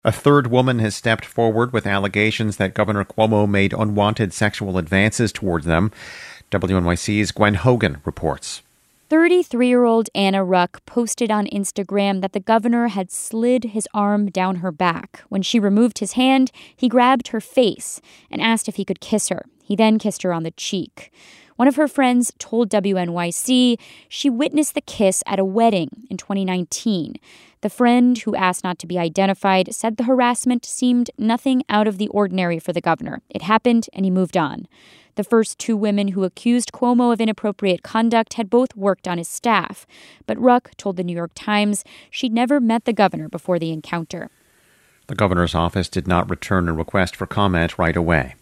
A third woman has stepped forward with allegations that Governor Cuomo made unwanted sexual advances towards them. WNYC's Gwen Hogan reports. 33-year-old Anna Ruck posted on Instagram that the governor had slid his arm down her back. When she removed his hand, he grabbed her face and asked if he could kiss her. He then kissed her on the cheek. One of her friends told WNYC she witnessed the kiss at a wedding in 2019. The friend, who asked not to be identified, said the harassment seemed nothing out of the ordinary for the governor. It happened, and he moved on. The first two women who accused Cuomo of inappropriate conduct had both worked on his staff. But Ruck told the New York Times she'd never met the governor before the encounter. The governor's office did not return a request for comment right away.